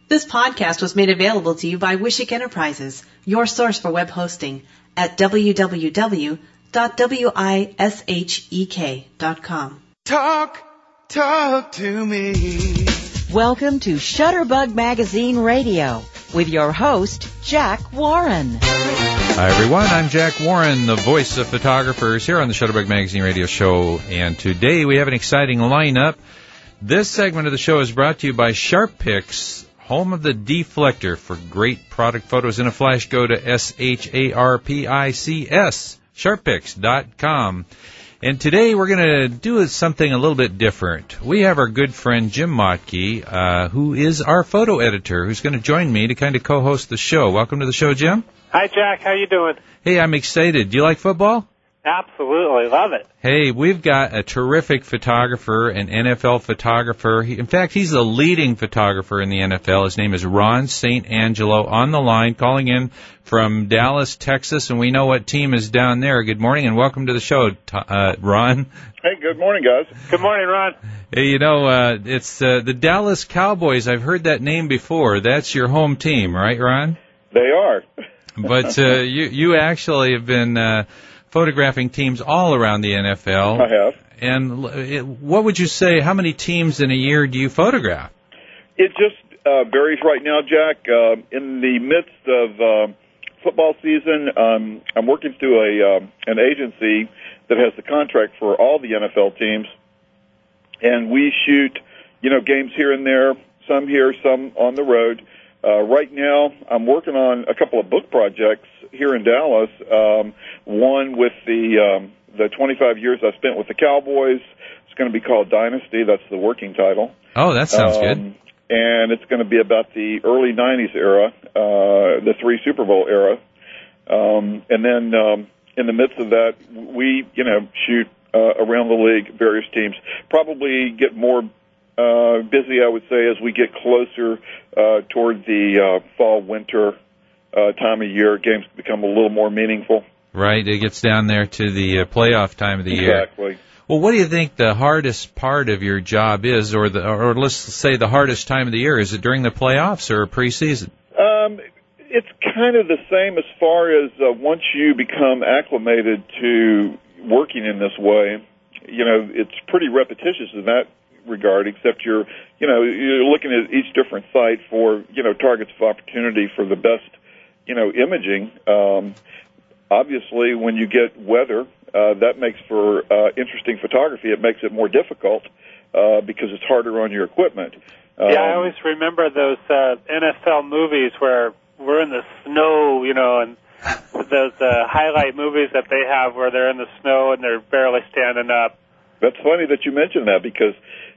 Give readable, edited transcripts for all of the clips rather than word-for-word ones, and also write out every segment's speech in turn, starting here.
This podcast was made available to you by Wishick Enterprises, your source for web hosting at www.wishek.com. Talk to me. Welcome to Shutterbug Magazine Radio with your host, Jack Warren. Hi, everyone. I'm Jack Warren, the voice of photographers here on the Shutterbug Magazine Radio Show. And today we have an exciting lineup. This segment of the show is brought to you by SharpPix, home of the deflector. For great product photos in a flash, go to SHARPICS, sharppix.com. And today we're going to do something a little bit different. We have our good friend Jim Motke, who is our photo editor, who's going to join me to kind of co-host the show. Welcome to the show, Jim. Hi, Jack. How you doing? Hey, I'm excited. Do you like football? Absolutely. Love it. Hey, we've got a terrific photographer, an NFL photographer. In fact, he's the leading photographer in the NFL. His name is Ron St. Angelo, on the line, calling in from Dallas, Texas, and we know what team is down there. Good morning and welcome to the show, Ron. Hey, good morning, guys. Good morning, Ron. Hey, you know, it's the Dallas Cowboys. I've heard that name before. That's your home team, right, Ron? They are. But you actually have been photographing teams all around the NFL. I have. And what would you say, how many teams in a year do you photograph? It just varies right now, Jack. In the midst of football season, I'm working through an agency that has the contract for all the NFL teams, and we shoot, games here and there, some here, some on the road. Right now, I'm working on a couple of book projects here in Dallas. One with the 25 years I spent with the Cowboys. It's going to be called Dynasty. That's the working title. Oh, that sounds good. And it's going to be about the early 90s era, the 3 Super Bowl era. And then in the midst of that, we, shoot around the league, various teams. Probably get more busy, I would say, as we get closer toward the fall-winter time of year. Games become a little more meaningful. Right, it gets down there to the playoff time of the year. Exactly. Well, what do you think the hardest part of your job is, or let's say the hardest time of the year? Is it during the playoffs or preseason? It's kind of the same as far as once you become acclimated to working in this way. It's pretty repetitious in that regard, except you're looking at each different site for, targets of opportunity for the best, imaging. Obviously, when you get weather, that makes for interesting photography. It makes it more difficult because it's harder on your equipment. I always remember those NFL movies where we're in the snow, and those highlight movies that they have where they're in the snow and they're barely standing up. That's funny that you mentioned that because,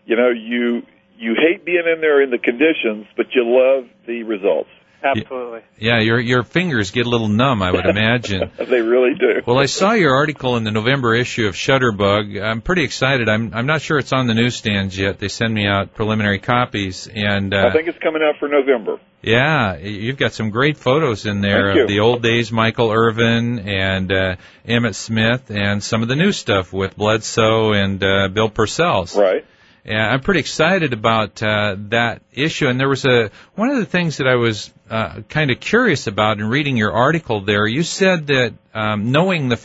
you hate being in there in the conditions, but you love the results. Absolutely. Yeah, your fingers get a little numb, I would imagine. They really do. Well, I saw your article in the November issue of Shutterbug. I'm pretty excited. I'm not sure it's on the newsstands yet. They send me out preliminary copies, and I think it's coming out for November. Yeah, you've got some great photos in there Thank you. of the old days, Michael Irvin and Emmitt Smith, and some of the new stuff with Bledsoe and Bill Purcell's. Right. Yeah, I'm pretty excited about that issue. And there was one of the things that I was kind of curious about in reading your article there. You said that knowing the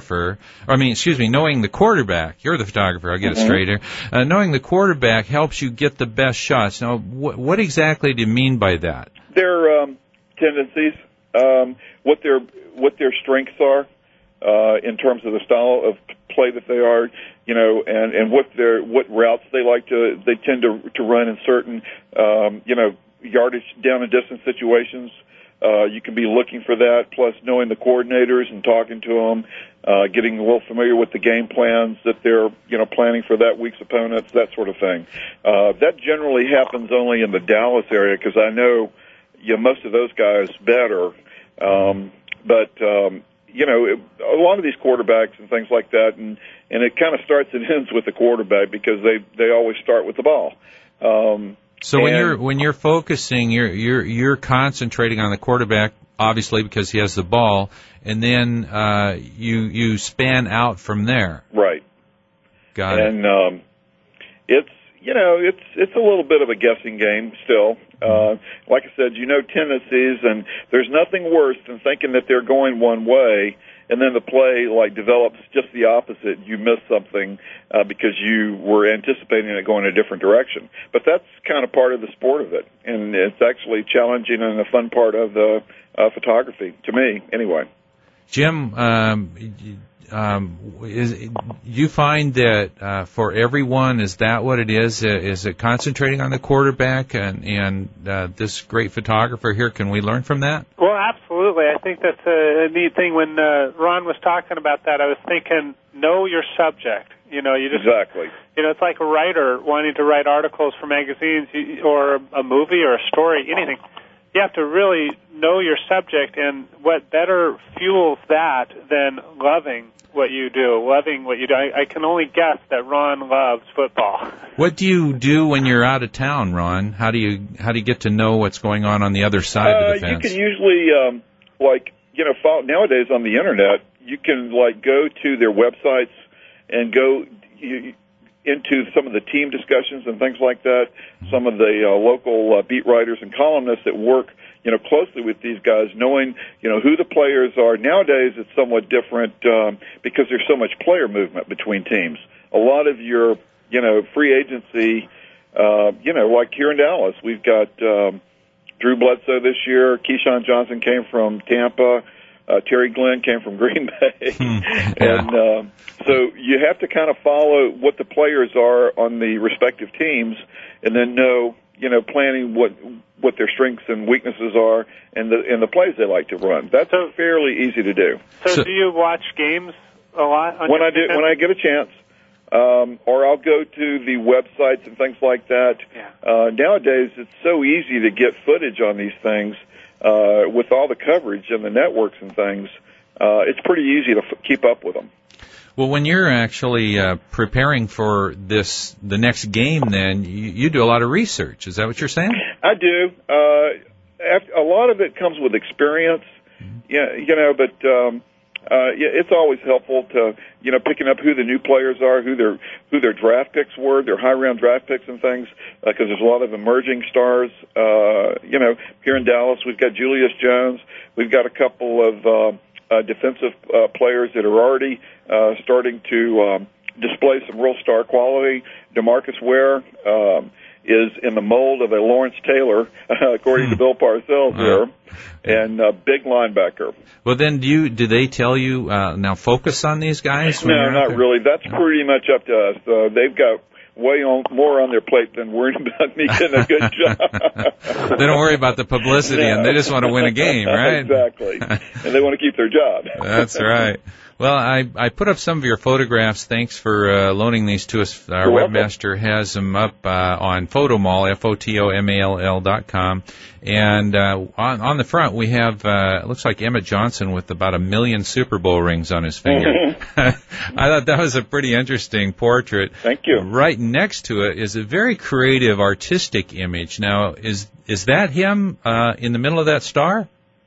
quarterback, you're the photographer, I'll get it straight here, knowing the quarterback helps you get the best shots. Now, what exactly do you mean by that? Their tendencies, what their strengths are in terms of the style of play that they are, and what routes they tend to run in certain, yardage down and distance situations. You can be looking for that, plus knowing the coordinators and talking to them, getting a little familiar with the game plans that they're, planning for that week's opponents, that sort of thing. That generally happens only in the Dallas area because I know, most of those guys better. A lot of these quarterbacks and things like that, and it kind of starts and ends with the quarterback because they always start with the ball. So when you're focusing, you're concentrating on the quarterback, obviously because he has the ball, and then you span out from there. Right. Got it. And it's a little bit of a guessing game still. Like I said, tendencies, and there's nothing worse than thinking that they're going one way, and then the play develops just the opposite. You miss something because you were anticipating it going a different direction. But that's kind of part of the sport of it, and it's actually challenging and a fun part of the photography, to me, anyway. Jim, you find that for everyone, is that what it is? Is it concentrating on the quarterback and this great photographer here? Can we learn from that? Well, absolutely. I think that's a neat thing. When Ron was talking about that, I was thinking, know your subject. You just exactly. It's like a writer wanting to write articles for magazines or a movie or a story, anything. You have to really know your subject, and what better fuels that than loving what you do, I can only guess that Ron loves football. What do you do when you're out of town, Ron? How do you get to know what's going on the other side of the fence? You can usually, follow, nowadays on the Internet, you can, go to their websites and go into some of the team discussions and things like that, some of the local beat writers and columnists that work, closely with these guys, knowing, who the players are. Nowadays, it's somewhat different because there's so much player movement between teams. A lot of your, free agency, like here in Dallas, we've got Drew Bledsoe this year. Keyshawn Johnson came from Tampa. Terry Glenn came from Green Bay. And so you have to kind of follow what the players are on the respective teams and then know, planning what their strengths and weaknesses are and the plays they like to run. That's fairly easy to do. So do you watch games a lot? When I get a chance, or I'll go to the websites and things like that. Yeah. Nowadays, it's so easy to get footage on these things. With all the coverage and the networks and things, it's pretty easy to keep up with them. Well, when you're actually preparing for the next game, then you do a lot of research. Is that what you're saying? I do. A lot of it comes with experience, but it's always helpful to picking up who the new players are, who their draft picks were, their high round draft picks and things, because there's a lot of emerging stars. Here in Dallas, we've got Julius Jones. We've got a couple of defensive players that are already starting to display some real star quality. DeMarcus Ware is in the mold of a Lawrence Taylor, according to Bill Parcells here, and a big linebacker. Well, then, do they tell you now focus on these guys? No, not really. That's pretty much up to us. They've got more on their plate than worrying about me getting a good job. They don't worry about the publicity, and they just want to win a game, right? Exactly. And they want to keep their job. That's right. Well, I put up some of your photographs. Thanks for loaning these to us. Our webmaster has them up on Photomall, FOTOMALL.com. And on the front, we have, it looks like Emmett Johnson with about 1 million Super Bowl rings on his finger. I thought that was a pretty interesting portrait. Thank you. Right next to it is a very creative, artistic image. Now, is that him in the middle of that star?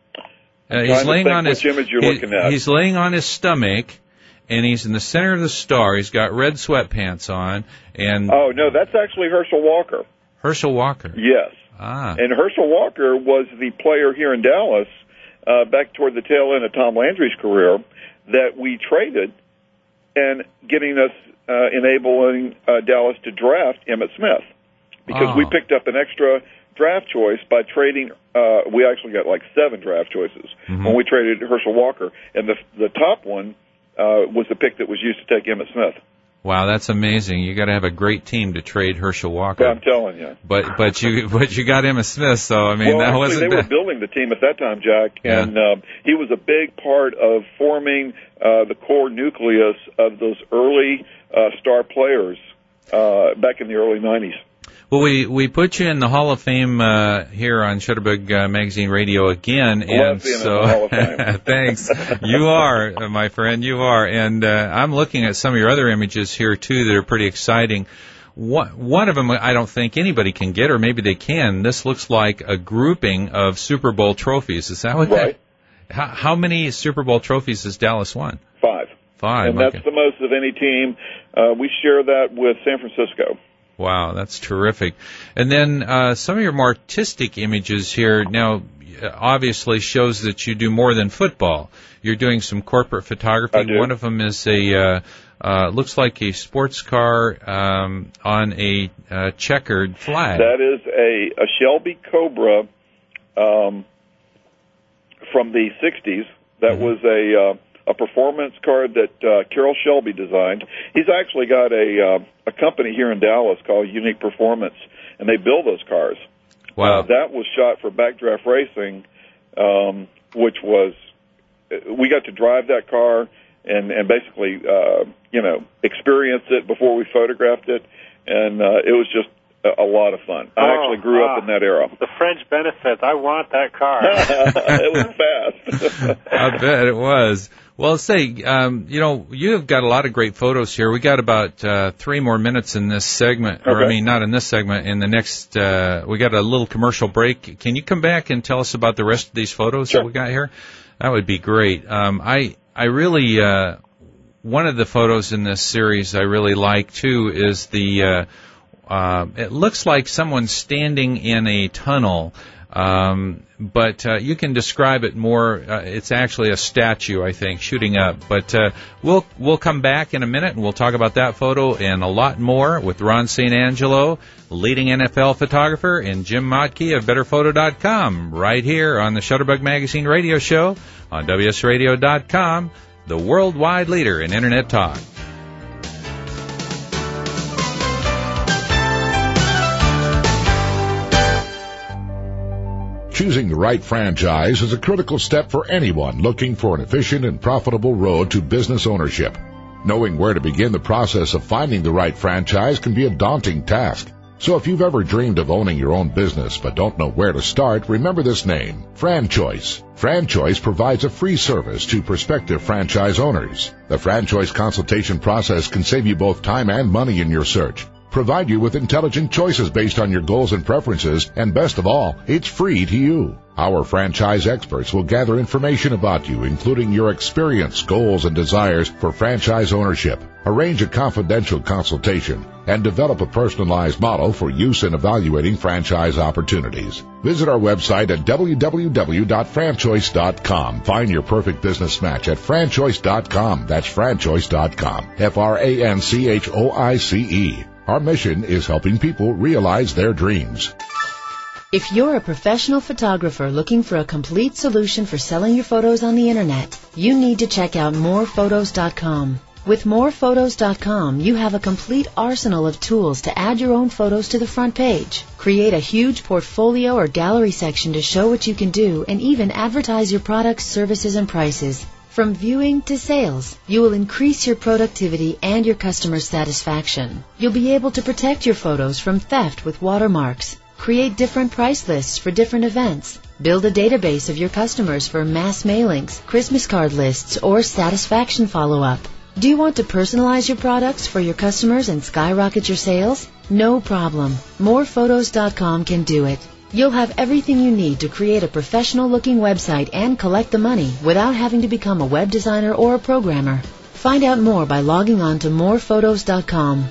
He's laying on his image you're looking at. He's laying on his stomach, and he's in the center of the star. He's got red sweatpants on, and oh no, that's actually Herschel Walker. Herschel Walker. Yes. Ah. And Herschel Walker was the player here in Dallas back toward the tail end of Tom Landry's career that we traded, and getting us enabling Dallas to draft Emmitt Smith because we picked up an extra draft choice by trading. We actually got like 7 draft choices when we traded Herschel Walker, and the top one was the pick that was used to take Emmitt Smith. Wow, that's amazing! You got to have a great team to trade Herschel Walker. Yeah, I'm telling you. But you got Emmitt Smith, so I mean that wasn't they were building the team at that time, Jack, and he was a big part of forming the core nucleus of those early star players back in the early '90s. Well, we put you in the Hall of Fame here on Shutterbug Magazine Radio again, and so thanks. You are, my friend, you are, and I'm looking at some of your other images here too that are pretty exciting. One of them I don't think anybody can get, or maybe they can. This looks like a grouping of Super Bowl trophies. Is that what? Right. How many Super Bowl trophies has Dallas won? 5. 5, and that's the most of any team. We share that with San Francisco. Wow, that's terrific. And then some of your more artistic images here now obviously shows that you do more than football. You're doing some corporate photography. I do. One of them is a looks like a sports car on a checkered flag. That is a Shelby Cobra from the 60s. That was a performance car that Carroll Shelby designed. He's actually got a company here in Dallas called Unique Performance, and they build those cars. Wow. That was shot for Backdraft Racing, which was, we got to drive that car and basically, experience it before we photographed it, and it was just a lot of fun. I actually grew up in that era. The French benefits. I want that car. It was fast. I bet it was. Well, say, you've got a lot of great photos here. We got about 3 more minutes in this segment, or Okay. I mean, not in this segment. In the next, we got a little commercial break. Can you come back and tell us about the rest of these photos Sure. that we got here? That would be great. I really, one of the photos in this series I really like too is the. It looks like someone's standing in a tunnel. But you can describe it more. It's actually a statue, I think, shooting up. But we'll come back in a minute, and we'll talk about that photo and a lot more with Ron St. Angelo, leading NFL photographer, and Jim Motke of BetterPhoto.com, right here on the Shutterbug Magazine radio show on WSRadio.com, the worldwide leader in Internet talk. Choosing the right franchise is a critical step for anyone looking for an efficient and profitable road to business ownership. Knowing where to begin the process of finding the right franchise can be a daunting task. So if you've ever dreamed of owning your own business but don't know where to start, remember this name, FranChoice. FranChoice provides a free service to prospective franchise owners. The FranChoice consultation process can save you both time and money in your search. Provide you with intelligent choices based on your goals and preferences, and best of all, it's free to you. Our franchise experts will gather information about you, including your experience, goals, and desires for franchise ownership. Arrange a confidential consultation and develop a personalized model for use in evaluating franchise opportunities. Visit our website at www.franchoice.com. Find your perfect business match at franchoice.com. That's franchoice.com. FranChoice. Our mission is helping people realize their dreams. If you're a professional photographer looking for a complete solution for selling your photos on the Internet, you need to check out morephotos.com. With morephotos.com, you have a complete arsenal of tools to add your own photos to the front page, create a huge portfolio or gallery section to show what you can do, and even advertise your products, services, and prices. From viewing to sales, you will increase your productivity and your customer satisfaction. You'll be able to protect your photos from theft with watermarks, create different price lists for different events, build a database of your customers for mass mailings, Christmas card lists, or satisfaction follow-up. Do you want to personalize your products for your customers and skyrocket your sales? No problem. Morephotos.com can do it. You'll have everything you need to create a professional-looking website and collect the money without having to become a web designer or a programmer. Find out more by logging on to morephotos.com.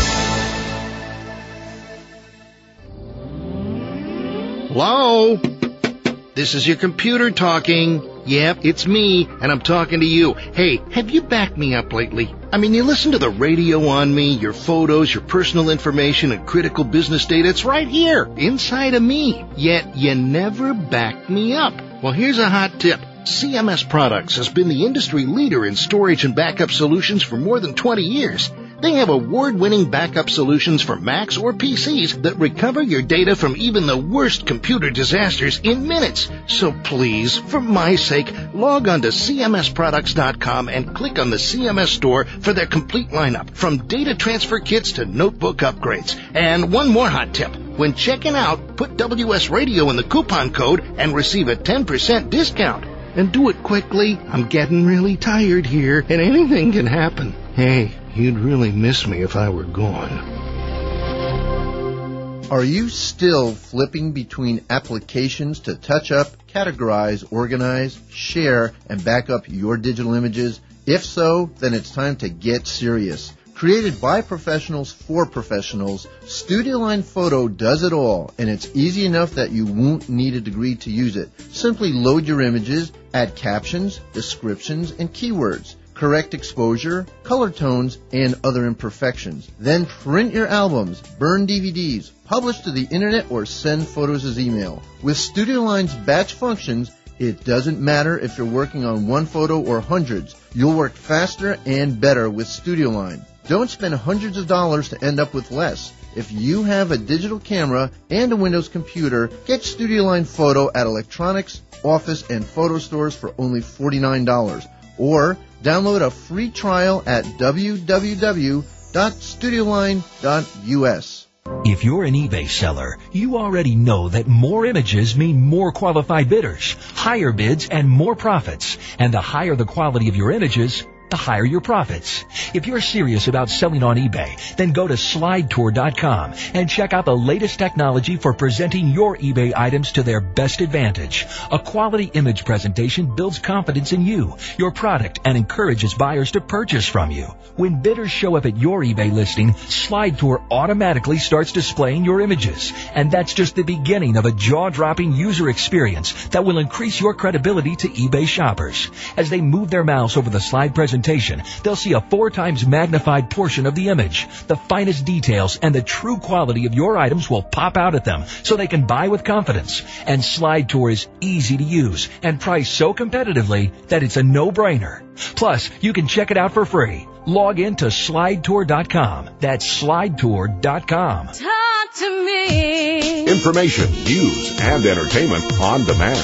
Hello? This is your computer talking. Yep, it's me, and I'm talking to you. Hey, have you backed me up lately? I mean, you listen to the radio on me, your photos, your personal information, and critical business data. It's right here, inside of me. Yet, you never backed me up. Well, here's a hot tip. CMS Products has been the industry leader in storage and backup solutions for more than 20 years. They have award-winning backup solutions for Macs or PCs that recover your data from even the worst computer disasters in minutes. So please, for my sake, log on to cmsproducts.com and click on the CMS store for their complete lineup, from data transfer kits to notebook upgrades. And one more hot tip. When checking out, put WS Radio in the coupon code and receive a 10% discount. And do it quickly. I'm getting really tired here, and anything can happen. Hey, you'd really miss me if I were gone. Are you still flipping between applications to touch up, categorize, organize, share, and back up your digital images? If so, then it's time to get serious. Created by professionals for professionals, StudioLine Photo does it all, and it's easy enough that you won't need a degree to use it. Simply load your images, add captions, descriptions, and keywords, correct exposure, color tones, and other imperfections. Then print your albums, burn DVDs, publish to the internet, or send photos as email. With StudioLine's batch functions, it doesn't matter if you're working on one photo or hundreds. You'll work faster and better with StudioLine. Don't spend hundreds of dollars to end up with less. If you have a digital camera and a Windows computer, get StudioLine Photo at electronics, office, and photo stores for only $49. Or download a free trial at www.studioline.us. If you're an eBay seller, you already know that more images mean more qualified bidders, higher bids, and more profits. And the higher the quality of your images, the higher your profits. If you're serious about selling on eBay, then go to SlideTour.com and check out the latest technology for presenting your eBay items to their best advantage. A quality image presentation builds confidence in you, your product, and encourages buyers to purchase from you. When bidders show up at your eBay listing, SlideTour automatically starts displaying your images. And that's just the beginning of a jaw-dropping user experience that will increase your credibility to eBay shoppers. As they move their mouse over the slide presentation, they'll see a 4 times magnified portion of the image. The finest details and the true quality of your items will pop out at them so they can buy with confidence. And SlideTour is easy to use and priced so competitively that it's a no-brainer. Plus, you can check it out for free. Log in to SlideTour.com. That's SlideTour.com. Talk to me. Information, news, and entertainment on demand.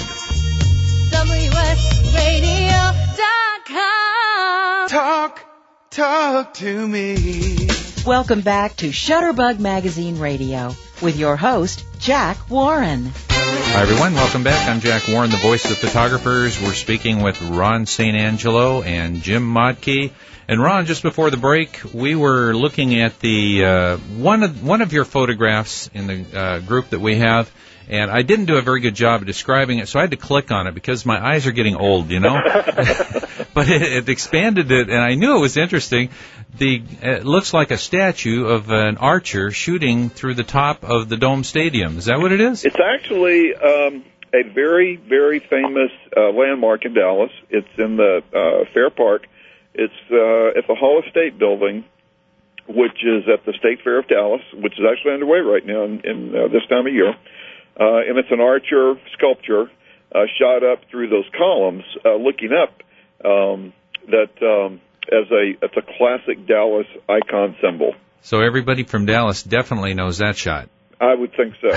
WSRadio.com. Talk to me. Welcome back to Shutterbug Magazine Radio with your host, Jack Warren. Hi, everyone. Welcome back. I'm Jack Warren, the voice of photographers. We're speaking with Ron St. Angelo and Jim Modkey. And Ron, just before the break, we were looking at the one of your photographs in the group that we have, and I didn't do a very good job of describing it, so I had to click on it because my eyes are getting old, you know. But it expanded it, and I knew it was interesting. It looks like a statue of an archer shooting through the top of the Dome Stadium. Is that what it is? It's actually a very, very famous landmark in Dallas. It's in the Fair Park. It's at the Hall of State building, which is at the State Fair of Dallas, which is actually underway right now in this time of year. And it's an archer sculpture shot up through those columns, looking up. It's a classic Dallas icon symbol. So everybody from Dallas definitely knows that shot. I would think so.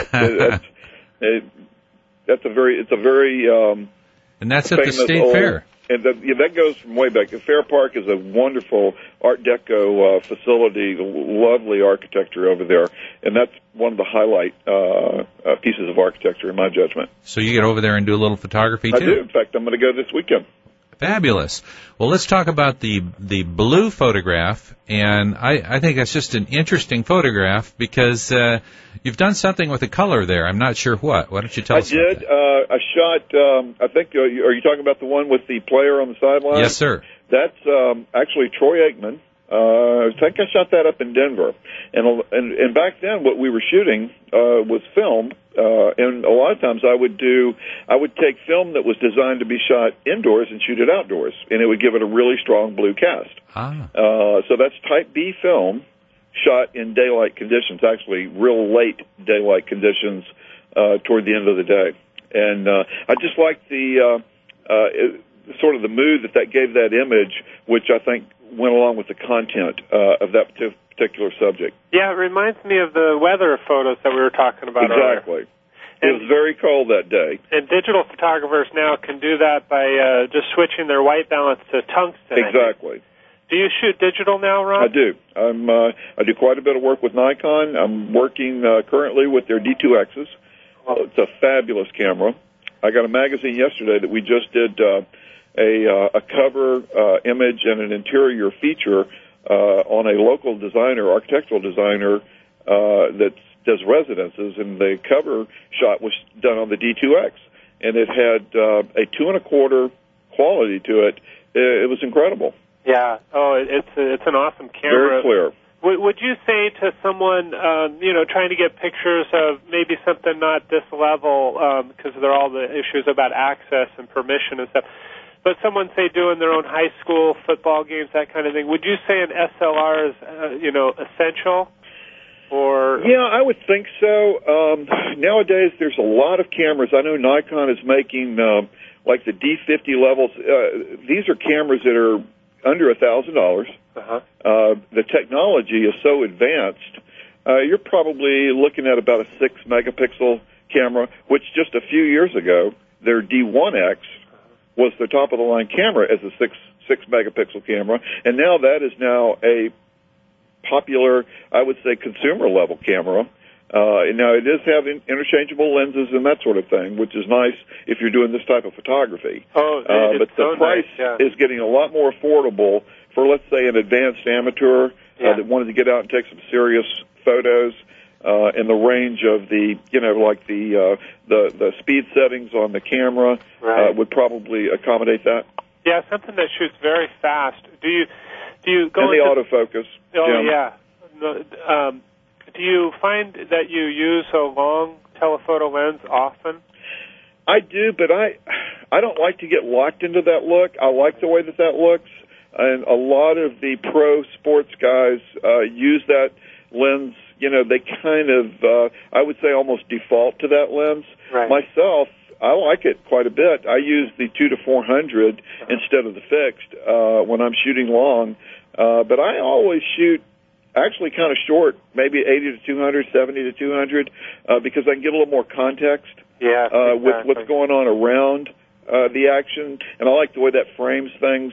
It's a very and that's at the State Fair. And that goes from way back. The Fair Park is a wonderful Art Deco facility, lovely architecture over there, and that's one of the highlight pieces of architecture in my judgment. So you get over there and do a little photography, too? I do. In fact, I'm going to go this weekend. Fabulous. Well, let's talk about the blue photograph, and I think that's just an interesting photograph because you've done something with the color there. I'm not sure what. Why don't you tell us about that? I shot, I think, are you talking about the one with the player on the sideline? Yes, sir. That's actually Troy Aikman. I think I shot that up in Denver. And back then what we were shooting was film. And a lot of times I would take film that was designed to be shot indoors and shoot it outdoors, and it would give it a really strong blue cast. So that's type B film shot in daylight conditions, actually real late daylight conditions toward the end of the day. And I just like the sort of the mood that gave that image, which I think went along with the content of that particular subject. Yeah, it reminds me of the weather photos that we were talking about earlier. Exactly. It was very cold that day. And digital photographers now can do that by just switching their white balance to tungsten. Exactly. Do you shoot digital now, Ron? I do. I do quite a bit of work with Nikon. I'm working currently with their D2Xs. It's a fabulous camera. I got a magazine yesterday that we just did a cover image and an interior feature on a local designer, architectural designer, that does residences, and the cover shot was done on the D2X, and it had a 2 1/4 quality to it. It was incredible. Yeah. Oh, it's an awesome camera. Very clear. Would you say to someone, trying to get pictures of maybe something not this level, because there are all the issues about access and permission and stuff, but someone, say, doing their own high school football games, that kind of thing, would you say an SLR is, essential? Or Yeah, I would think so. Nowadays, there's a lot of cameras. I know Nikon is making, like the D50 levels. These are cameras that are under $1,000. The technology is so advanced. You're probably looking at about a 6-megapixel camera, which just a few years ago, their D1X was the top-of-the-line camera as a 6-megapixel camera, and now that is now a popular, I would say, consumer-level camera. Now, it does have interchangeable lenses and that sort of thing, which is nice if you're doing this type of photography. But the price is getting a lot more affordable for, let's say, an advanced amateur that wanted to get out and take some serious photos. In the range of the, the speed settings on the camera would probably accommodate that. Yeah, something that shoots very fast. Do you go and the autofocus? Oh, yeah. Do you find that you use a long telephoto lens often? I do, but I don't like to get locked into that look. I like the way that looks, and a lot of the pro sports guys use that lens. They kind of, I would say, almost default to that lens. Right. Myself, I like it quite a bit. I use the 2-400 instead of the fixed when I'm shooting long, but I always shoot actually kind of short, maybe 80-200, 70-200, because I can get a little more context with what's going on around the action, and I like the way that frames things.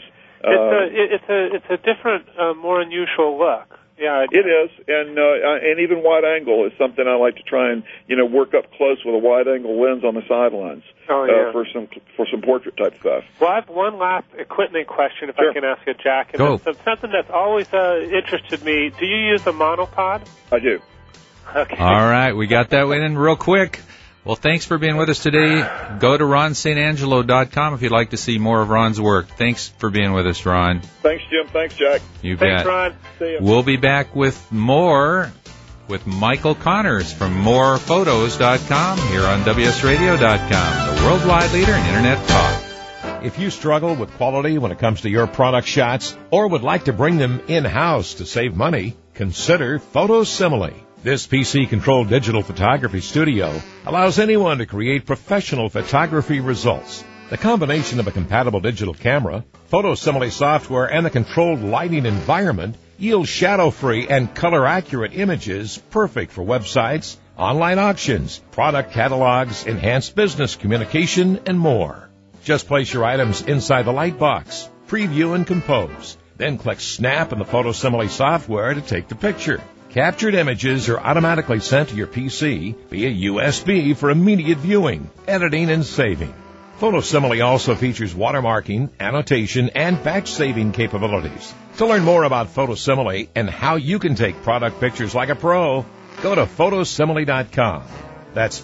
It's a different, more unusual look. Yeah, it is, and even wide angle is something I like to try and work up close with a wide angle lens on the sidelines for some portrait type stuff. Well, I have one last equipment question, if I can ask you, Jack. And Go. It's something that's always interested me. Do you use a monopod? I do. Okay. All right, we got that one in real quick. Well, thanks for being with us today. Go to ronstangelo.com if you'd like to see more of Ron's work. Thanks for being with us, Ron. Thanks, Jim. Thanks, Jack. You Thanks, bet. Ron. See ya. We'll be back with more with Michael Connors from morephotos.com here on WSRadio.com, the worldwide leader in Internet talk. If you struggle with quality when it comes to your product shots or would like to bring them in-house to save money, consider Photosimile. This PC-controlled digital photography studio allows anyone to create professional photography results. The combination of a compatible digital camera, Photosimile software, and the controlled lighting environment yields shadow-free and color-accurate images perfect for websites, online auctions, product catalogs, enhanced business communication, and more. Just place your items inside the light box, preview and compose, then click Snap in the Photosimile software to take the picture. Captured images are automatically sent to your PC via USB for immediate viewing, editing, and saving. Photosimile also features watermarking, annotation, and batch saving capabilities. To learn more about Photosimile and how you can take product pictures like a pro, go to photosimile.com. That's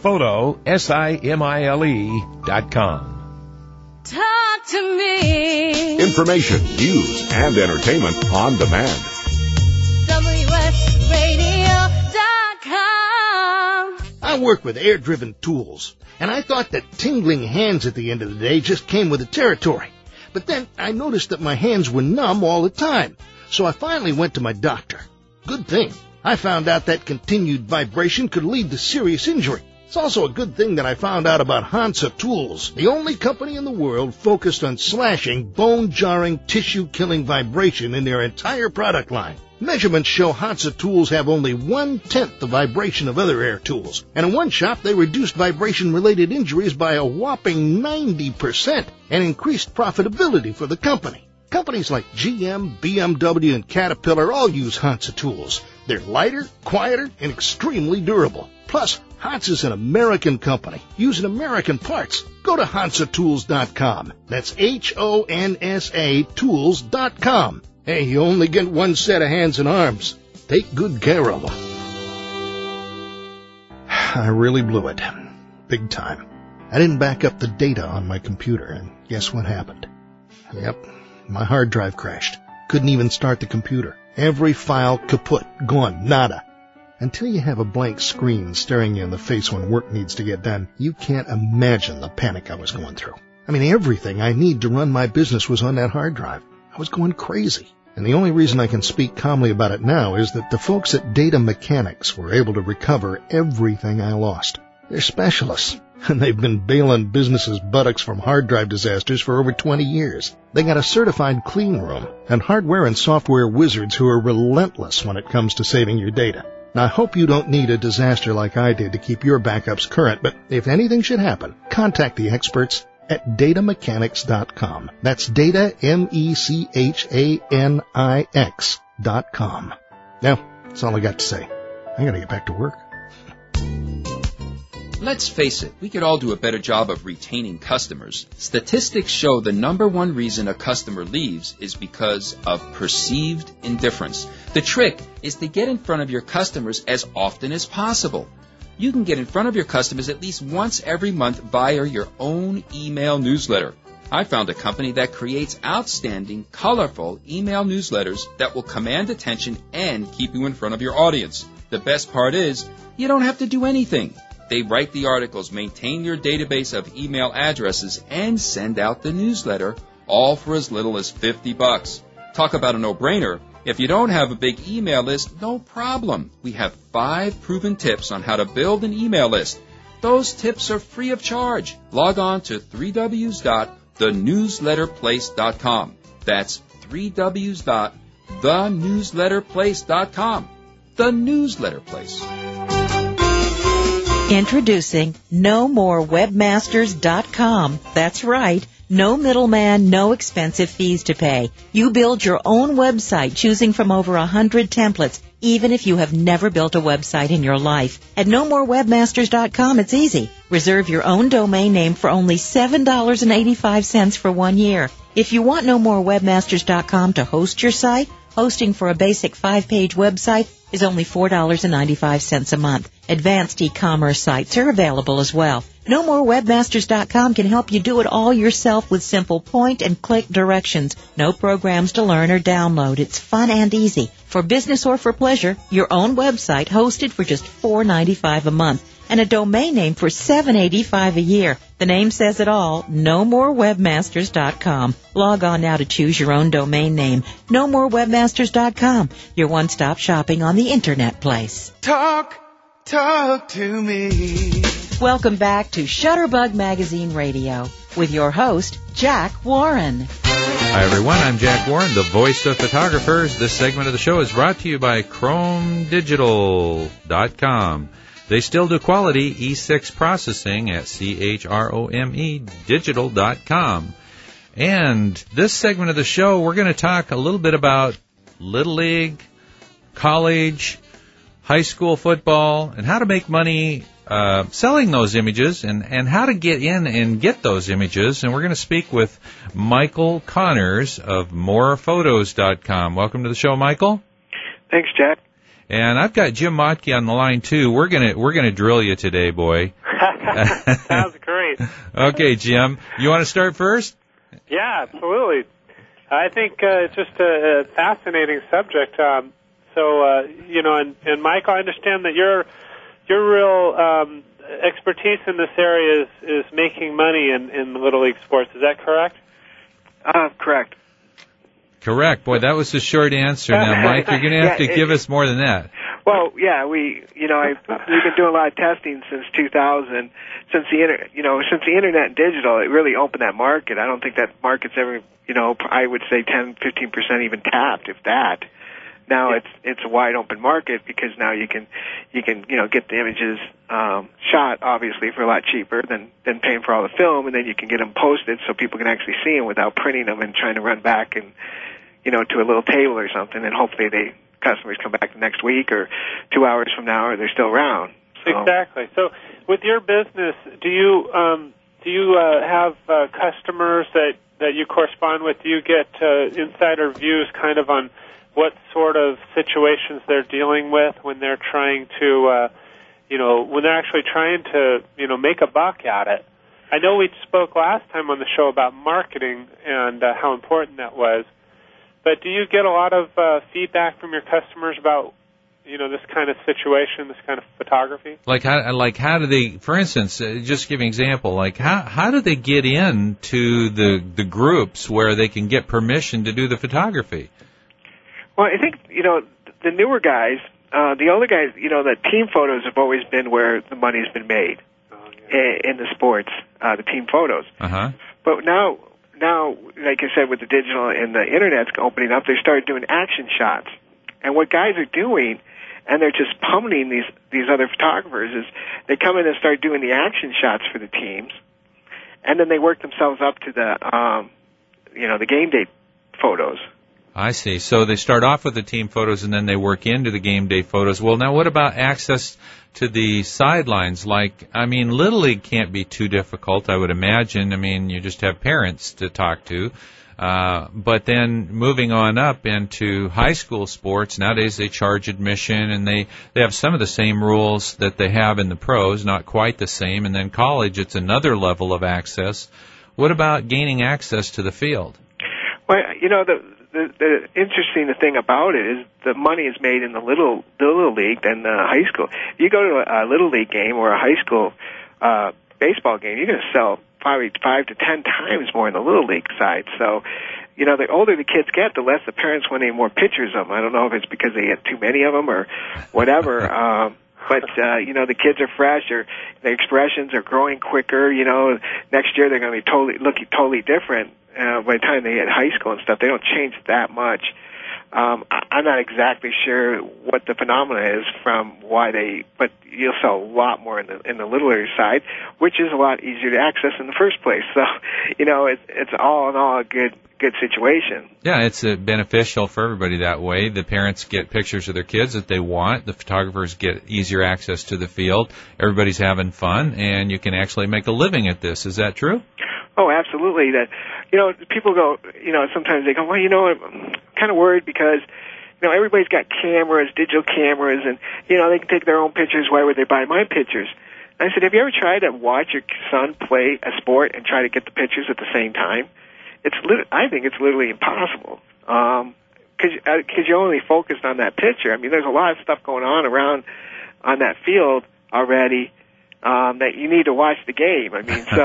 photosimile.com. Talk to me. Information, news, and entertainment on demand. WSRadio.com. I work with air-driven tools, and I thought that tingling hands at the end of the day just came with the territory. But then I noticed that my hands were numb all the time, so I finally went to my doctor. Good thing. I found out that continued vibration could lead to serious injury. It's also a good thing that I found out about Hansa Tools, the only company in the world focused on slashing bone-jarring, tissue-killing vibration in their entire product line. Measurements show Hansa Tools have only 1/10 the vibration of other air tools, and in one shop they reduced vibration-related injuries by a whopping 90% and increased profitability for the company. Companies like GM, BMW, and Caterpillar all use Hansa Tools. They're lighter, quieter, and extremely durable. Plus, Hansa is an American company using American parts. Go to HansaTools.com. That's HONSA Tools.com. Hey, you only get one set of hands and arms. Take good care of them. I really blew it. Big time. I didn't back up the data on my computer, and guess what happened? Yep, my hard drive crashed. Couldn't even start the computer. Every file kaput, gone, nada. Until you have a blank screen staring you in the face when work needs to get done, you can't imagine the panic I was going through. I mean, everything I need to run my business was on that hard drive. I was going crazy. And the only reason I can speak calmly about it now is that the folks at Data Mechanics were able to recover everything I lost. They're specialists, and they've been bailing businesses' buttocks from hard drive disasters for over 20 years. They got a certified clean room and hardware and software wizards who are relentless when it comes to saving your data. Now, I hope you don't need a disaster like I did to keep your backups current, but if anything should happen, contact the experts at datamechanics.com. That's data, MECHANIX.com. Now, that's all I got to say. I gotta get back to work. Let's face it, we could all do a better job of retaining customers. Statistics show the number one reason a customer leaves is because of perceived indifference. The trick is to get in front of your customers as often as possible. You can get in front of your customers at least once every month via your own email newsletter. I found a company that creates outstanding, colorful email newsletters that will command attention and keep you in front of your audience. The best part is, you don't have to do anything. They write the articles, maintain your database of email addresses, and send out the newsletter, all for as little as $50. Talk about a no-brainer. If you don't have a big email list, no problem. We have 5 proven tips on how to build an email list. Those tips are free of charge. Log on to 3Ws.thenewsletterplace.com. That's 3Ws.thenewsletterplace.com. The Newsletter Place. Introducing NoMoreWebmasters.com. That's right. No middleman, no expensive fees to pay. You build your own website choosing from over 100 templates, even if you have never built a website in your life. At NoMoreWebmasters.com, it's easy. Reserve your own domain name for only $7.85 for 1 year. If you want NoMoreWebmasters.com to host your site, hosting for a basic 5-page website is only $4.95 a month. Advanced e-commerce sites are available as well. NoMoreWebmasters.com can help you do it all yourself with simple point-and-click directions. No programs to learn or download. It's fun and easy. For business or for pleasure, your own website hosted for just $4.95 a month and a domain name for $7.85 a year. The name says it all, NoMoreWebmasters.com. Log on now to choose your own domain name. NoMoreWebmasters.com, your one-stop shopping on the Internet place. Talk to me. Welcome back to Shutterbug Magazine Radio with your host, Jack Warren. Hi, everyone. I'm Jack Warren, the voice of photographers. This segment of the show is brought to you by ChromeDigital.com. They still do quality E6 processing at CHROME digital.com. And this segment of the show, we're going to talk a little bit about Little League, college, high school football, and how to make money selling those images and how to get in and get those images. And we're going to speak with Michael Connors of morephotos.com. Welcome to the show, Michael. Thanks, Jack. And I've got Jim Motke on the line too. We're gonna drill you today, boy. Sounds great. Okay, Jim, you want to start first? Yeah, absolutely. I think it's just a fascinating subject. And Mike, I understand that your real expertise in this area is making money in Little League sports. Is that correct? Correct. Correct. Boy, that was a short answer. Now, Mike, you're going to have to give us more than that. Well, yeah, we've been doing a lot of testing since 2000. Since the internet and digital, it really opened that market. I don't think that market's ever, I would say 10, 15% even tapped, if that. Now it's a wide open market because now you can get the images shot obviously for a lot cheaper than paying for all the film, and then you can get them posted so people can actually see them without printing them and trying to run back and to a little table or something, and hopefully customers come back the next week or 2 hours from now, or they're still around. So. Exactly. So with your business, do you have customers that you correspond with? Do you get insider views kind of on what sort of situations they're dealing with when they're trying to, when they're actually trying to, make a buck at it? I know we spoke last time on the show about marketing and how important that was. But do you get a lot of feedback from your customers about, this kind of situation, this kind of photography? Like how do they, for instance, just give an example, like how do they get into the groups where they can get permission to do the photography? Well, I think, the newer guys, the older guys, the team photos have always been where the money's been made in the sports, the team photos. Uh-huh. But now, like I said, with the digital and the internet's opening up, they started doing action shots. And what guys are doing, and they're just pummeling these other photographers, is they come in and start doing the action shots for the teams, and then they work themselves up to the game day photos. I see. So they start off with the team photos and then they work into the game day photos. Well, now what about access to the sidelines? Little League can't be too difficult, I would imagine. You just have parents to talk to. But then moving on up into high school sports, nowadays they charge admission and they have some of the same rules that they have in the pros, not quite the same. And then college, it's another level of access. What about gaining access to the field? Well, the interesting thing about it is the money is made in the little league than the high school. You go to a little league game or a high school baseball game, you're going to sell probably 5 to 10 times more in the little league side. So, the older the kids get, the less the parents want any more pictures of them. I don't know if it's because they get too many of them or whatever. But the kids are fresh, or their expressions are growing quicker. Next year they're going to be looking totally different. By the time they hit high school and stuff, they don't change that much. I'm not exactly sure what the phenomena is from but you'll sell a lot more in the little area side, which is a lot easier to access in the first place. So, it's all in all a good situation. Yeah, it's beneficial for everybody that way. The parents get pictures of their kids that they want. The photographers get easier access to the field. Everybody's having fun, and you can actually make a living at this. Is that true? Oh, absolutely. That, people go, sometimes they go, well, I'm kind of worried because, everybody's got cameras, digital cameras, and, they can take their own pictures. Why would they buy my pictures? And I said, have you ever tried to watch your son play a sport and try to get the pictures at the same time? I think it's literally impossible. Because you're only focused on that picture. There's a lot of stuff going on around on that field already. That you need to watch the game. So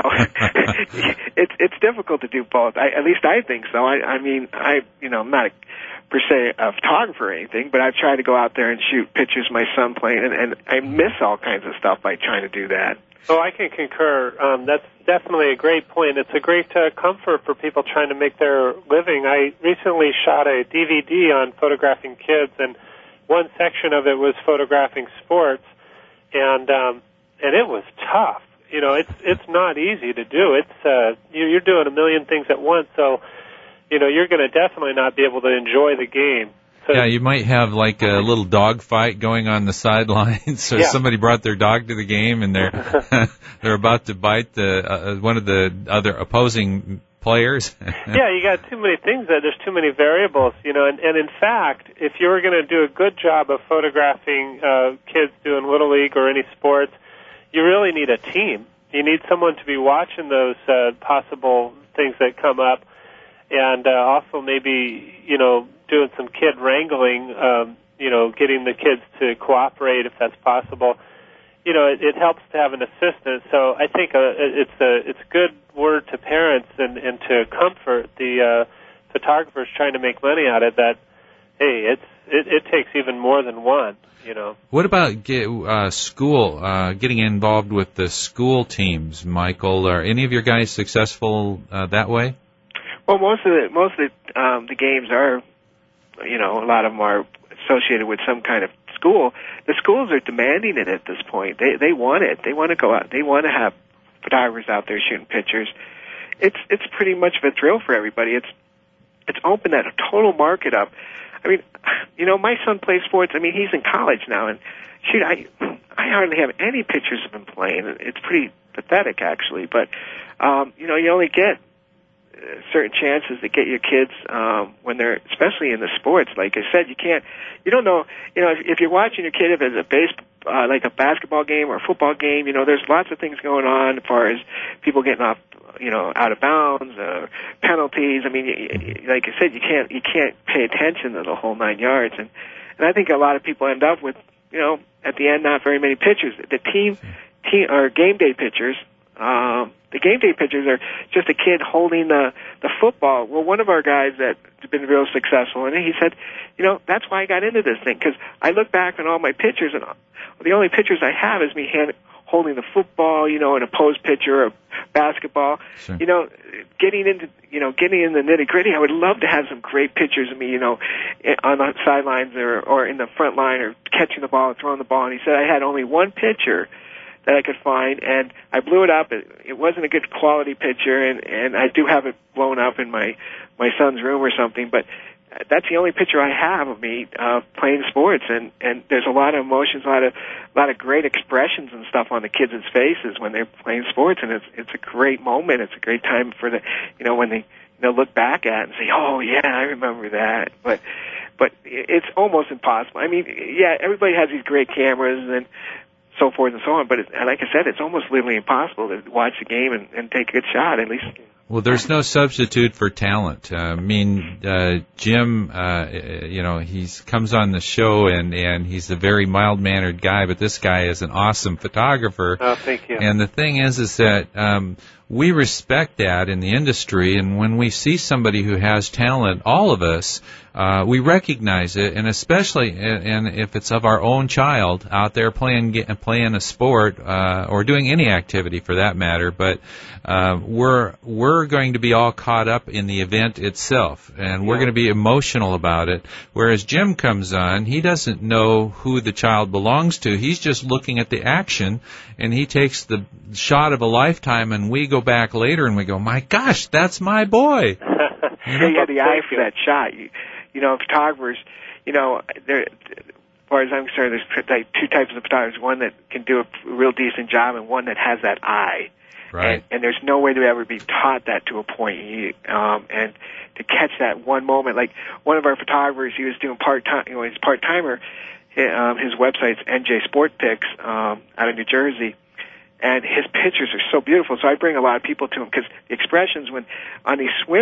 it's difficult to do both. At least I think so. I'm not per se a photographer or anything, but I've tried to go out there and shoot pictures of my son playing, and I miss all kinds of stuff by trying to do that. Oh, I can concur. That's definitely a great point. It's a great comfort for people trying to make their living. I recently shot a DVD on photographing kids, and one section of it was photographing sports, and it was tough. It's not easy to do. It's you're doing a million things at once, so you're going to definitely not be able to enjoy the game. So, yeah, you might have like a little dog fight going on the sidelines, or somebody brought their dog to the game and they're about to bite one of the other opposing players. Yeah, you got too many things there. There's too many variables, and in fact, if you were going to do a good job of photographing kids doing Little League or any sports, you really need a team. You need someone to be watching those possible things that come up, and also maybe, doing some kid wrangling, getting the kids to cooperate if that's possible. It helps to have an assistant. So I think it's a good word to parents and to comfort the photographers trying to make money out of that. Hey, it takes even more than one. What about school? Getting involved with the school teams, Michael? Are any of your guys successful that way? Well, most of the games are, a lot of them are associated with some kind of school. The schools are demanding it at this point. They want it. They want to go out. They want to have photographers out there shooting pictures. It's pretty much of a thrill for everybody. It's opened that total market up. My son plays sports. He's in college now, and shoot, I hardly have any pictures of him playing. It's pretty pathetic, actually. But you only get certain chances to get your kids when they're, especially in the sports. Like I said, you don't know. If you're watching your kid, if it's like a basketball game or a football game, there's lots of things going on as far as people getting off out of bounds, penalties. I mean, like I said, you can't pay attention to the whole 9 yards, and I think a lot of people end up with, at the end, not very many pitchers. The team or game day pitchers. The game day pitchers are just a kid holding the football. Well, one of our guys that's been real successful, and he said, that's why I got into this thing, because I look back on all my pictures, and the only pictures I have is me holding the football, an opposed pitcher, or basketball. Sure. Getting in the nitty gritty, I would love to have some great pictures of me, on the sidelines or in the front line or catching the ball or throwing the ball. And he said I had only one picture that I could find, and I blew it up. It wasn't a good quality picture, and I do have it blown up in my son's room or something, but that's the only picture I have of me playing sports, and there's a lot of emotions, a lot of great expressions and stuff on the kids' faces when they're playing sports, and it's a great moment. It's a great time for when they look back at it and say, oh yeah, I remember that. But it's almost impossible. I mean, yeah, everybody has these great cameras and so forth and so on, but like I said, it's almost literally impossible to watch the game and take a good shot, at least. Well, there's no substitute for talent. Jim, he comes on the show and he's a very mild-mannered guy, but this guy is an awesome photographer. Oh, thank you. And the thing is that we respect that in the industry, and when we see somebody who has talent, all of us, we recognize it, and especially if it's of our own child out there playing a sport or doing any activity for that matter. But we're going to be all caught up in the event itself, and we're going to be emotional about it. Whereas Jim comes on, he doesn't know who the child belongs to. He's just looking at the action, and he takes the shot of a lifetime, and we go back later and we go, my gosh, that's my boy. Yeah, you had the eye for that shot. Photographers, as far as I'm concerned, there's like two types of photographers. One that can do a real decent job, and one that has that eye. Right. And there's no way to ever be taught that to a point. And to catch that one moment, like one of our photographers, he was doing part-time, he's part-timer. His website's NJ Sport Pics out of New Jersey. And his pictures are so beautiful. So I bring a lot of people to him because the expressions when on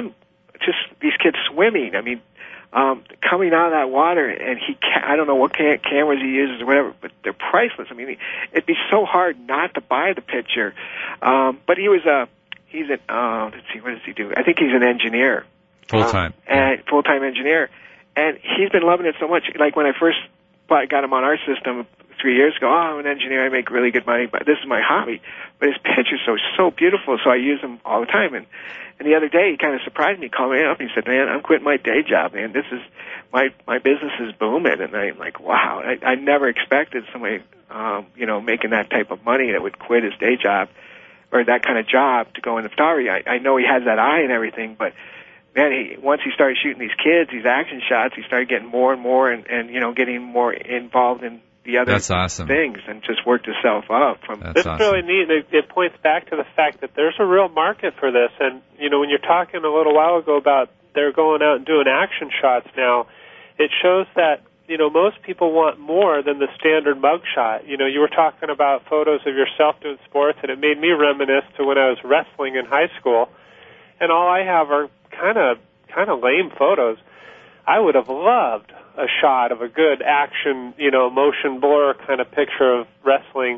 these kids swimming, I mean, coming out of that water, and I don't know what cameras he uses or whatever, but they're priceless. I mean, it'd be so hard not to buy the picture. But he's let's see, what does he do? I think he's an engineer. Full-time. Full-time engineer. And he's been loving it so much. Like when I first got him on our system 3 years ago, I'm an engineer, I make really good money, but this is my hobby. But his pictures are so beautiful, so I use them all the time. And the other day, he kind of surprised me, called me up, and he said, man, I'm quitting my day job, man. This is, my business is booming. And I'm like, wow, I never expected somebody, making that type of money that would quit his day job or that kind of job to go into photography. I know he has that eye and everything, but man, once he started shooting these kids, these action shots, he started getting more and more and getting more involved in the other things and just worked himself up. That's really neat. It points back to the fact that there's a real market for this. And, when you're talking a little while ago about they're going out and doing action shots now, it shows that, most people want more than the standard mug shot. You were talking about photos of yourself doing sports, and it made me reminisce to when I was wrestling in high school. And all I have are kind of lame photos. I would have loved a shot of a good action, motion blur kind of picture of wrestling,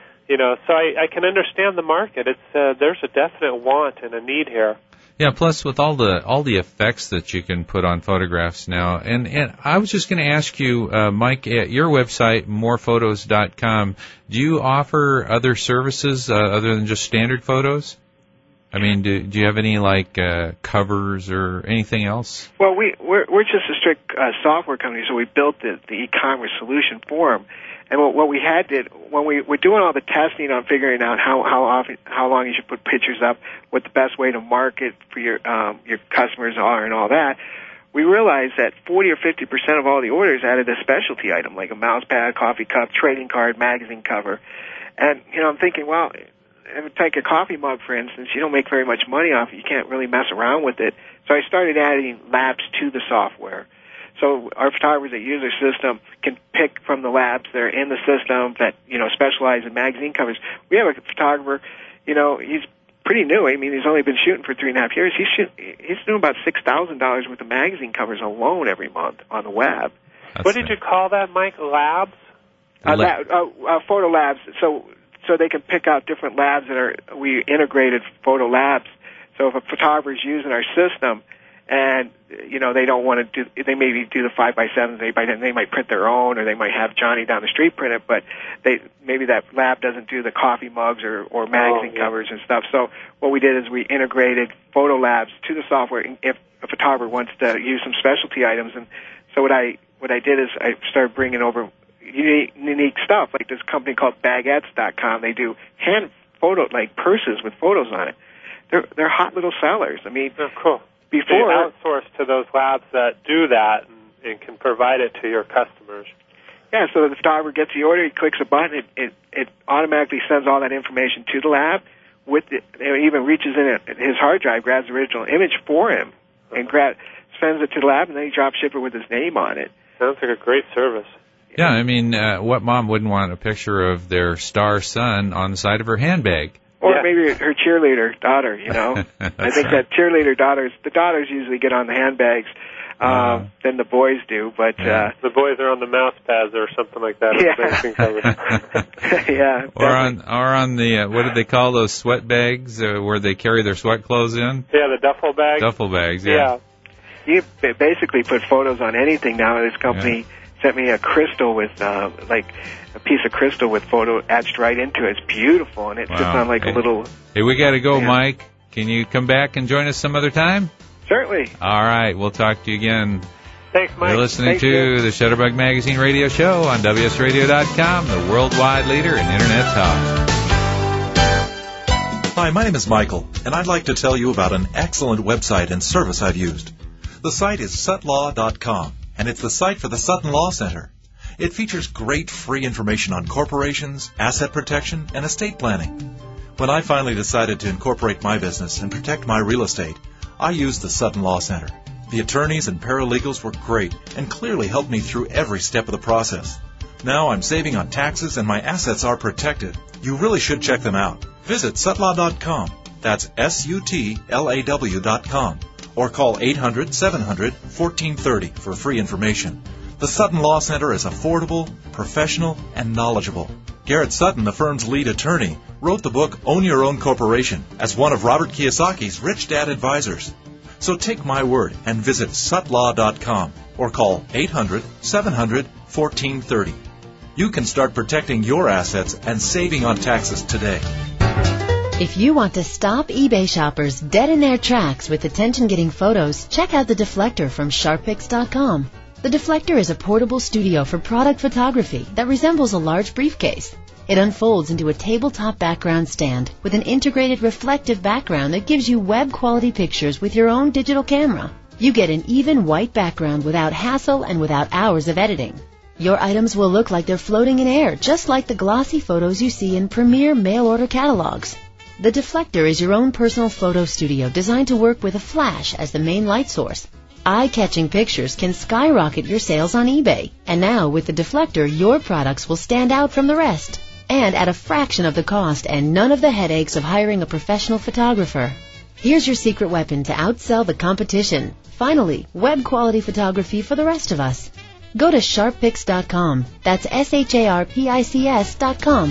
so I can understand the market. It's there's a definite want and a need here. Yeah, plus with all the effects that you can put on photographs now, and I was just going to ask you, Mike, at your website, morephotos.com, do you offer other services other than just standard photos? I mean, do you have any covers or anything else? Well, we're just a strict software company, so we built the e-commerce solution for them. And what we did when we were doing all the testing on figuring out how long you should put pictures up, what the best way to market for your customers are, and all that, we realized that 40 or 50% of all the orders added a specialty item like a mouse pad, coffee cup, trading card, magazine cover, and I'm thinking, well, take a coffee mug, for instance, you don't make very much money off it. You can't really mess around with it. So I started adding labs to the software. So our photographers that use our system can pick from the labs that are in the system that, specialize in magazine covers. We have a photographer, he's pretty new. I mean, he's only been shooting for 3.5 years. He's doing about $6,000 worth of magazine covers alone every month on the web. What did you call that, Mike? Labs? Photo labs. So they can pick out different labs we integrated photo labs. So if a photographer is using our system, and they don't want to they maybe do the 5x7s, 8x10, they might print their own, or they might have Johnny down the street print it, but maybe that lab doesn't do the coffee mugs or magazine covers and stuff. So what we did is we integrated photo labs to the software if a photographer wants to use some specialty items. And so what I did is I started bringing over unique stuff, like this company called Baguettes.com. They do hand photo, like purses with photos on it. They're hot little sellers. I mean, cool. Before they outsource to those labs that do that and can provide it to your customers. Yeah, so the photographer gets the order, he clicks a button, it automatically sends all that information to the lab. It even reaches in his hard drive, grabs the original image for him, and sends it to the lab, and then he drop ship it with his name on it. Sounds like a great service. Yeah, I mean, what mom wouldn't want a picture of their star son on the side of her handbag? Or maybe her cheerleader daughter, I think that cheerleader the daughters usually get on the handbags than the boys do, but the boys are on the mouse pads or something like that. Yeah. Or on the what did they call those sweat bags where they carry their sweat clothes in? Yeah, the duffel bags. Duffel bags, yeah. You basically put photos on anything now. This company sent me a crystal with a piece of crystal with photo etched right into it. It's beautiful, and it sits on like a little... Hey, we got to go, Mike. Can you come back and join us some other time? Certainly. All right, we'll talk to you again. Thanks, Mike. You're listening to the Shutterbug Magazine radio show on WSRadio.com, the worldwide leader in Internet talk. Hi, my name is Michael, and I'd like to tell you about an excellent website and service I've used. The site is sutlaw.com, and it's the site for the Sutton Law Center. It features great free information on corporations, asset protection, and estate planning. When I finally decided to incorporate my business and protect my real estate, I used the Sutton Law Center. The attorneys and paralegals were great and clearly helped me through every step of the process. Now I'm saving on taxes and my assets are protected. You really should check them out. Visit sutlaw.com. That's SUTLAW.com. Or call 800-700-1430 for free information. The Sutton Law Center is affordable, professional, and knowledgeable. Garrett Sutton, the firm's lead attorney, wrote the book Own Your Own Corporation as one of Robert Kiyosaki's Rich Dad advisors. So take my word and visit sutlaw.com or call 800-700-1430. You can start protecting your assets and saving on taxes today. If you want to stop eBay shoppers dead in their tracks with attention-getting photos, check out the Deflector from SharpPix.com. The Deflector is a portable studio for product photography that resembles a large briefcase. It unfolds into a tabletop background stand with an integrated reflective background that gives you web-quality pictures with your own digital camera. You get an even white background without hassle and without hours of editing. Your items will look like they're floating in air, just like the glossy photos you see in premier mail-order catalogs. The Deflector is your own personal photo studio designed to work with a flash as the main light source. Eye-catching pictures can skyrocket your sales on eBay. And now, with the Deflector, your products will stand out from the rest. And at a fraction of the cost and none of the headaches of hiring a professional photographer. Here's your secret weapon to outsell the competition. Finally, web-quality photography for the rest of us. Go to SharpPix.com. That's SharpPics.com.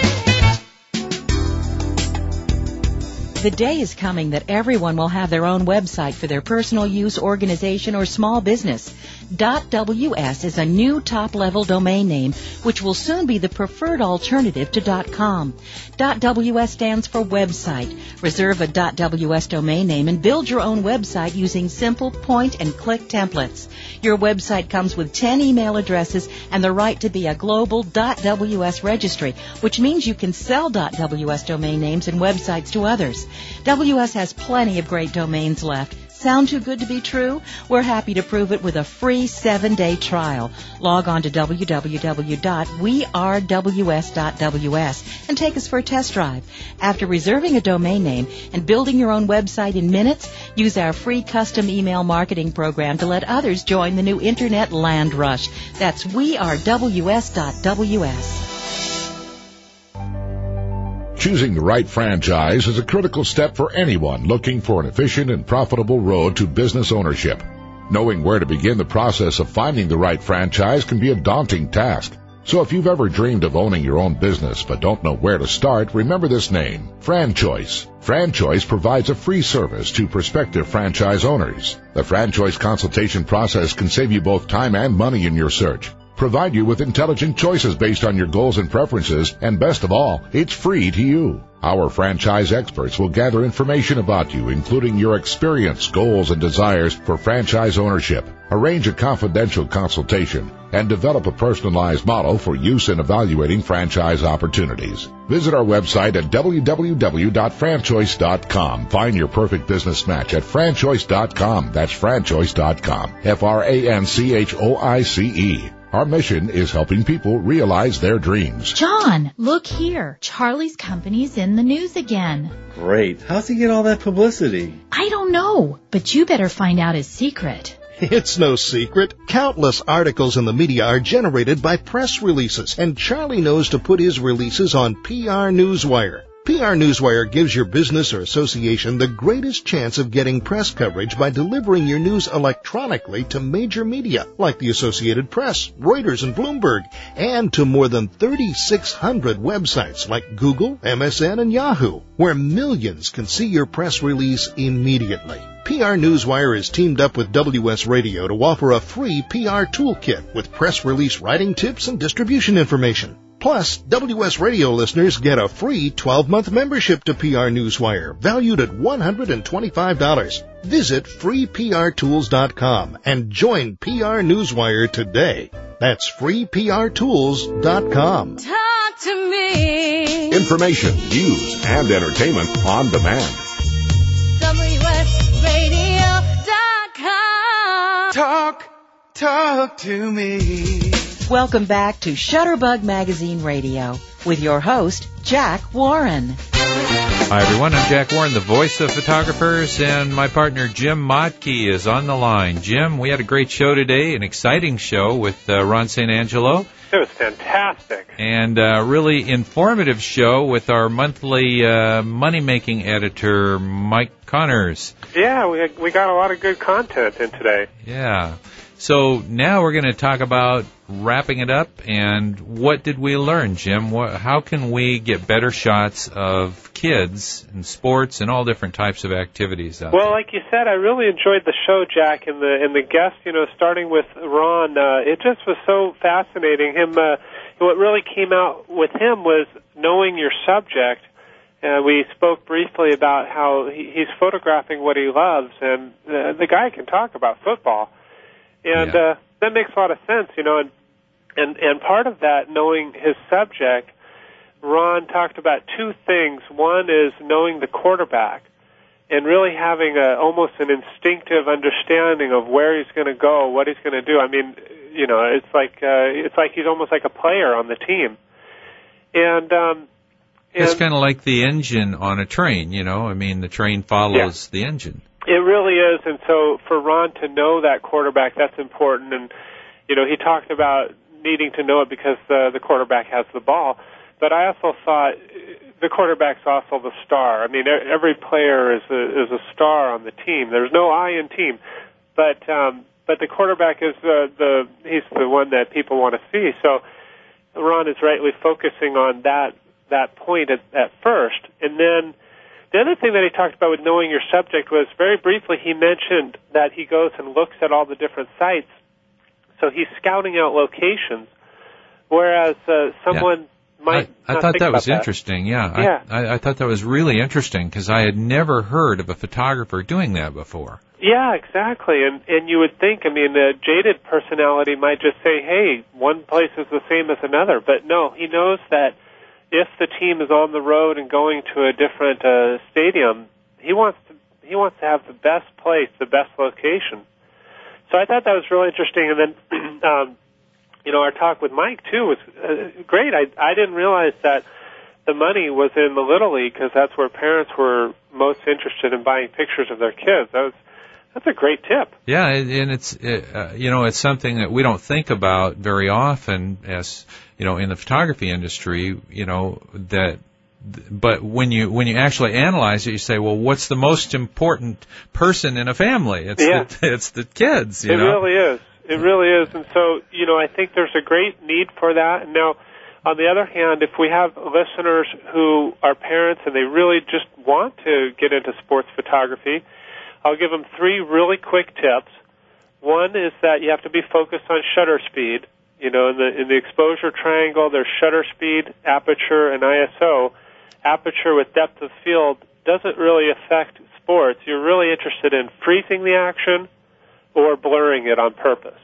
The day is coming that everyone will have their own website for their personal use, organization, or small business. .ws is a new top-level domain name, which will soon be the preferred alternative to .com. .ws stands for website. Reserve a .ws domain name and build your own website using simple point-and-click templates. Your website comes with 10 email addresses and the right to be a global .ws registry, which means you can sell .ws domain names and websites to others. WS has plenty of great domains left. Sound too good to be true? We're happy to prove it with a free 7-day trial. Log on to www.wearews.ws and take us for a test drive. After reserving a domain name and building your own website in minutes, use our free custom email marketing program to let others join the new Internet land rush. That's wearews.ws. Choosing the right franchise is a critical step for anyone looking for an efficient and profitable road to business ownership. Knowing where to begin the process of finding the right franchise can be a daunting task. So if you've ever dreamed of owning your own business but don't know where to start, remember this name, FranChoice. FranChoice provides a free service to prospective franchise owners. The FranChoice consultation process can save you both time and money in your search, provide you with intelligent choices based on your goals and preferences, and best of all, it's free to you. Our franchise experts will gather information about you, including your experience, goals, and desires for franchise ownership, arrange a confidential consultation, and develop a personalized model for use in evaluating franchise opportunities. Visit our website at www.franchoice.com. Find your perfect business match at franchoice.com. That's franchoice.com. FranChoice. Our mission is helping people realize their dreams. John, look here. Charlie's company's in the news again. Great. How's he get all that publicity? I don't know, but you better find out his secret. It's no secret. Countless articles in the media are generated by press releases, and Charlie knows to put his releases on PR Newswire. PR Newswire gives your business or association the greatest chance of getting press coverage by delivering your news electronically to major media like the Associated Press, Reuters, and Bloomberg, and to more than 3,600 websites like Google, MSN, and Yahoo, where millions can see your press release immediately. PR Newswire is teamed up with WS Radio to offer a free PR toolkit with press release writing tips and distribution information. Plus, WS Radio listeners get a free 12-month membership to PR Newswire, valued at $125. Visit freeprtools.com and join PR Newswire today. That's freeprtools.com. Talk to me. Information, news, and entertainment on demand. WSRadio.com. Talk to me. Welcome back to Shutterbug Magazine Radio with your host, Jack Warren. Hi, everyone. I'm Jack Warren, the voice of photographers, and my partner Jim Motke is on the line. Jim, we had a great show today, an exciting show with Ron St. Angelo. It was fantastic. And a really informative show with our monthly money-making editor, Mike Connors. Yeah, we got a lot of good content in today. Yeah. So now we're going to talk about wrapping it up, and what did we learn, Jim? How can we get better shots of kids and sports and all different types of activities out there? Well, like you said, I really enjoyed the show, Jack, and the guest, starting with Ron, it just was so fascinating. What really came out with him was knowing your subject. We spoke briefly about how he's photographing what he loves, and the guy can talk about football. And that makes a lot of sense, and part of that, knowing his subject, Ron talked about two things. One is knowing the quarterback and really having almost an instinctive understanding of where he's going to go, what he's going to do. I mean, it's like he's almost like a player on the team. And it's kind of like the engine on a train, I mean, the train follows the engine. It really is, and so for Ron to know that quarterback, that's important. And he talked about needing to know it because the quarterback has the ball. But I also thought the quarterback's also the star. I mean, every player is a star on the team. There's no I in team, but the quarterback is he's the one that people want to see. So Ron is rightly focusing on that point at first, and then. The other thing that he talked about with knowing your subject was, very briefly, he mentioned that he goes and looks at all the different sites. So he's scouting out locations, whereas someone might I not thought think that about was interesting, yeah. Yeah. I thought that was really interesting because I had never heard of a photographer doing that before. Yeah, exactly. And you would think, I mean, a jaded personality might just say, hey, one place is the same as another. But no, he knows that if the team is on the road and going to a different stadium, he wants to have the best place, the best location. So I thought that was really interesting. And then, our talk with Mike too was great. I didn't realize that the money was in the Little League because that's where parents were most interested in buying pictures of their kids. That's a great tip. Yeah, and it's it's something that we don't think about very often as in the photography industry, that But when you actually analyze it, you say, well, what's the most important person in a family? It's the kids. It really is. It really is. And so, I think there's a great need for that. And now, on the other hand, if we have listeners who are parents and they really just want to get into sports photography, I'll give them 3 really quick tips. One is that you have to be focused on shutter speed. In the exposure triangle, there's shutter speed, aperture, and ISO. Aperture with depth of field doesn't really affect sports. You're really interested in freezing the action or blurring it on purpose.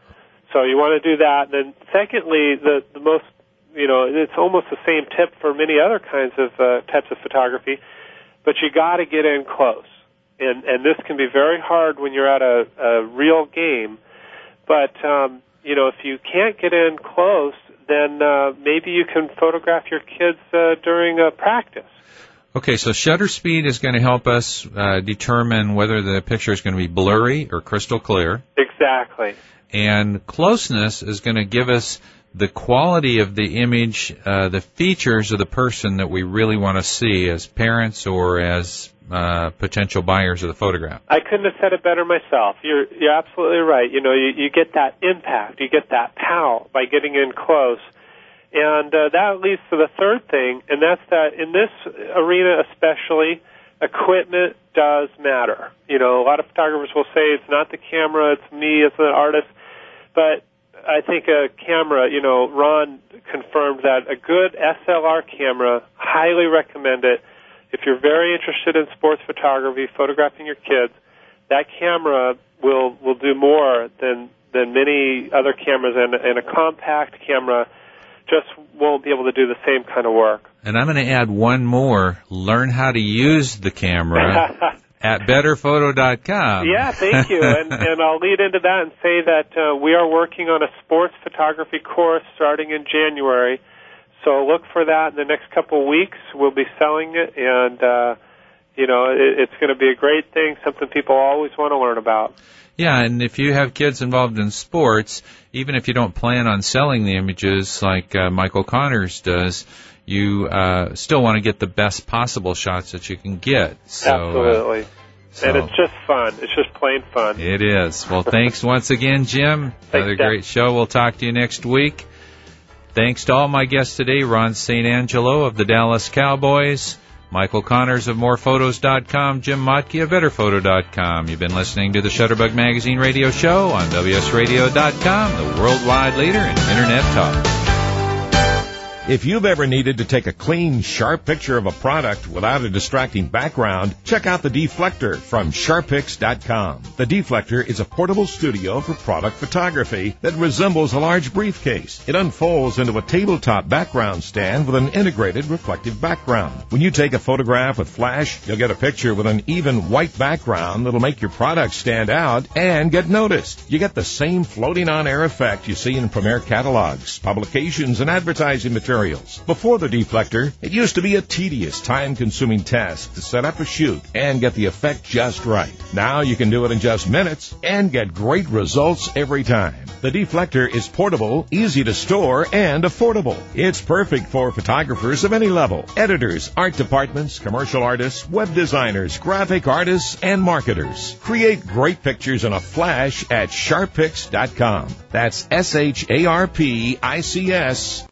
So you want to do that. And then secondly, the most, it's almost the same tip for many other kinds of types of photography, but you got to get in close. And this can be very hard when you're at a real game. But, if you can't get in close, then maybe you can photograph your kids during a practice. Okay, so shutter speed is going to help us determine whether the picture is going to be blurry or crystal clear. Exactly. And closeness is going to give us the quality of the image, the features of the person that we really want to see as parents or as potential buyers of the photograph. I couldn't have said it better myself. You're absolutely right. You get that impact, you get that pow by getting in close. And that leads to the third thing, and that's that in this arena especially, equipment does matter. A lot of photographers will say it's not the camera, it's me, it's the artist. But I think a camera, Ron confirmed that a good SLR camera, highly recommend it. If you're very interested in sports photography, photographing your kids, that camera will do more than many other cameras, and a compact camera just won't be able to do the same kind of work. And I'm going to add one more. Learn how to use the camera at betterphoto.com. Yeah, thank you. And I'll lead into that and say that we are working on a sports photography course starting in January. So look for that in the next couple of weeks. We'll be selling it, and, it's going to be a great thing, something people always want to learn about. Yeah, and if you have kids involved in sports, even if you don't plan on selling the images like Michael Connors does, you still want to get the best possible shots that you can get. So, absolutely. And it's just fun. It's just plain fun. It is. Well, thanks once again, Jim. Another great show. We'll talk to you next week. Thanks to all my guests today, Ron St. Angelo of the Dallas Cowboys, Michael Connors of MorePhotos.com, Jim Motke of BetterPhoto.com. You've been listening to the Shutterbug Magazine radio show on WSRadio.com, the worldwide leader in Internet talk. If you've ever needed to take a clean, sharp picture of a product without a distracting background, check out the Deflector from Sharpix.com. The Deflector is a portable studio for product photography that resembles a large briefcase. It unfolds into a tabletop background stand with an integrated reflective background. When you take a photograph with flash, you'll get a picture with an even white background that'll make your product stand out and get noticed. You get the same floating on air effect you see in Premiere catalogs, publications, and advertising materials. Before the Deflector, it used to be a tedious, time-consuming task to set up a shoot and get the effect just right. Now you can do it in just minutes and get great results every time. The Deflector is portable, easy to store, and affordable. It's perfect for photographers of any level: editors, art departments, commercial artists, web designers, graphic artists, and marketers. Create great pictures in a flash at Sharpix.com. That's SHARPICS.